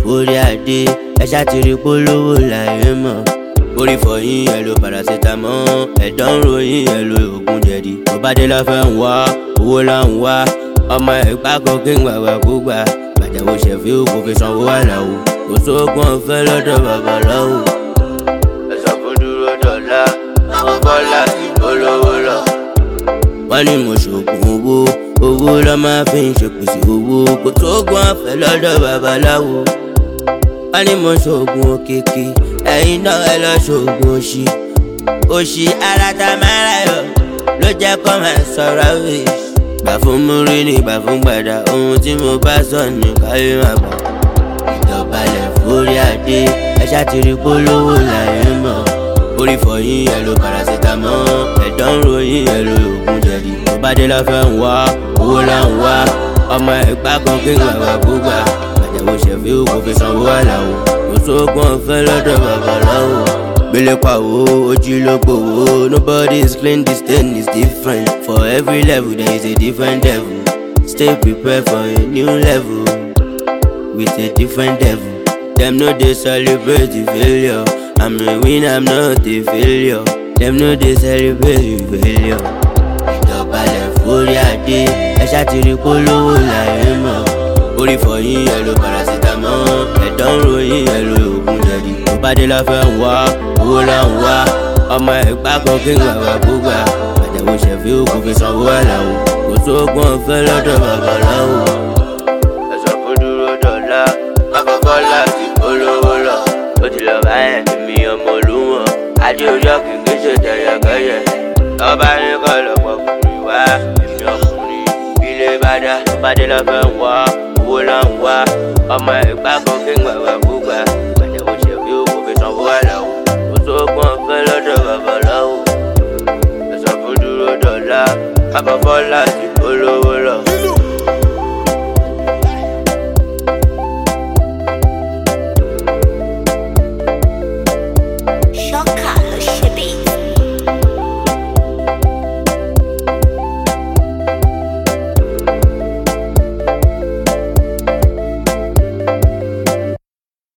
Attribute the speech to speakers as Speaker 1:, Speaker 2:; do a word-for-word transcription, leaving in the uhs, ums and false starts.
Speaker 1: orí adé ẹ ṣàtìrí polówó láyé mọ̀. Orí fọyín ẹ lo paracetamol, ẹ̀dọ̀ ń ròyìn ẹ lo oògùn jẹ̀dí. Tó bá dé la fẹ́ ń wá owó là ń wá, ọmọ ẹ̀gbá kan kí n gbàgbà kó gbà. Gbàjàwó ṣẹ̀fí kò fi sanwó àlàó, kò sóògùn ọ̀fẹ́ lọ́dọ̀ babaláwo. Ẹ̀sọ́ fún dúró dọ̀la, àwọn bọ́lá ti polówó lọ. Wọ́n ní mo ṣògùn owó, owó lọ́ máa fi ń ṣèpèsè owó, kò sóògùn ọ̀fẹ́ lọ́dọ̀ babaláwo. Wọ́n ní mo ṣògùn òkèké, ẹ̀yin náà ẹ lọ ṣògùn òṣì. Òṣì ara ta máa ra yọ ló jẹ́ kó máa sọ̀rọ̀ wíṣ. Gbà fún múrí ni gbà fún gbàdá, ohun tí mo bá sọ ní káyé máa gbà. Ìdọ̀bálẹ̀ forí adé ẹ ṣàtìrí polówó láyé mọ̀. Orí fọyín ẹ lo paracetamol, ẹ̀dọ̀ ń ròyìn ẹ lo oògùn jẹ̀dí. Tó bá dé la fẹ́ ń wá owó là ń wá, ọmọ ẹ̀gbá kan kí n gbàgbà kó gbà. Gbàjàwó ṣẹ̀fí kò fi sanwó àlàó, kò sóògùn ọ̀fẹ́ lọ́dọ̀ babaláwo. Gbélé pàwó ojú ló gbòwó, nobody is clean, this thing is different. For every level there is a different devil. Stay prepared for a new level with a different devil. Them no dey celebrate the failure, I'm a winner, I'm not a failure. Them no dey celebrate the failure. Ìdọ̀bálẹ̀ forí adé ẹ ṣàtìrí polówó láyé mọ̀. Orí fọyín ẹ lo paracetamol, ẹ̀dọ̀ ń ròyìn ẹ lo oògùn jẹ̀dí. Tó bá dé la fẹ́ ń wá owó là ń wá, ọmọ ẹ̀gbá kan kí n gbàgbà kó gbà. Gbàjàwó ṣẹ̀fí kò fi sanwó àlàó, kò sóògùn ọ̀fẹ́ lọ́dọ̀ babaláwo. Ẹ̀sọ́ fún dúró dọ̀la, àkọ́kọ́ láti polówó lọ. Ó ti lọ báyẹn èmi ọmọ olúwọ̀n, ajé orí ọ̀kìn kì í ṣe tẹ̀yẹ̀kẹ́yẹ̀. Ọba ní kọ́ lọ́pọ̀ ọkùnrin wá, èmi ọkùnrin ilé bá dá. Tó bá dé la fẹ́ ń wá owó là ń wá, ọmọ ẹ̀gbá kan kí n gbàgbà kó gbà. Gbàjàwó ṣẹ̀fí kò fi sanwó àlàó, kò sóògùn ọ̀fẹ́ lọ́dọ̀ babaláwo. Ẹ̀sọ́ fún dúró dọ̀la, àkọ́kọ́ láti